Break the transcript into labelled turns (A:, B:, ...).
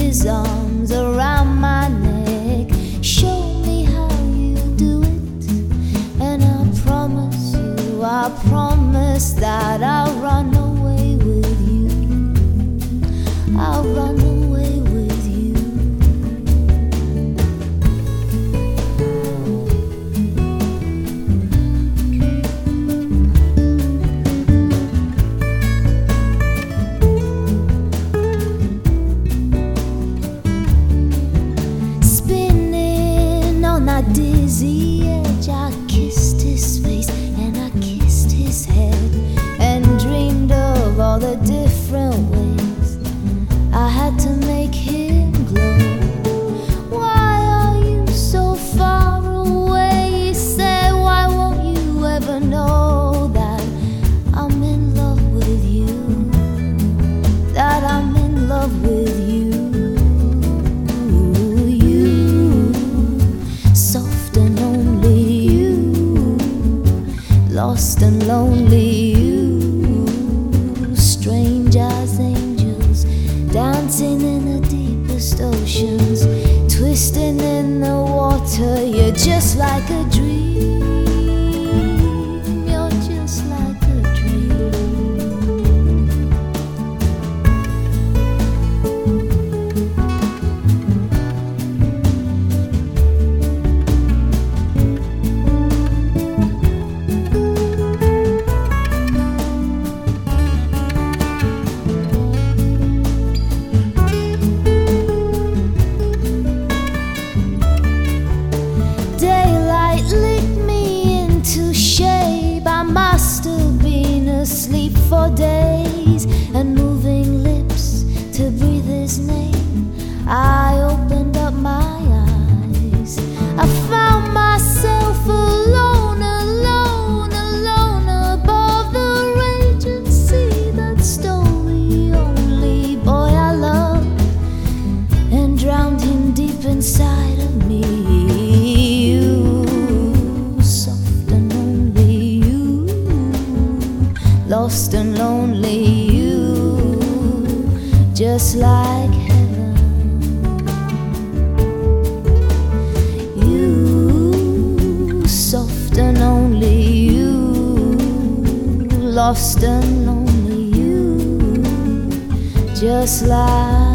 A: his arms around my neck. Show me how you do it, and I promise that I'll run away with you. I'll run away with you. Spinning on that dizzy edge, I kissed his face and I kissed his head, and dreamed of all the different ways I had to make him glow. Why are you so far away? He said, why won't you ever know that I'm in love with you? That I'm in love with you. You, soft and only you, lost and lonely you, strange as angels, dancing in the deepest oceans, twisting in the water. You're just like a dream. You're just like a dream. Daylight licked me into shape. I must have been asleep for days, and moving lips to breathe his name. I opened up my eyes. I found myself alone, alone, alone above the raging sea that stole the only boy I loved and drowned him deep inside of me. Lost and lonely you, just like heaven. You, soft and only you, lost and lonely you, just like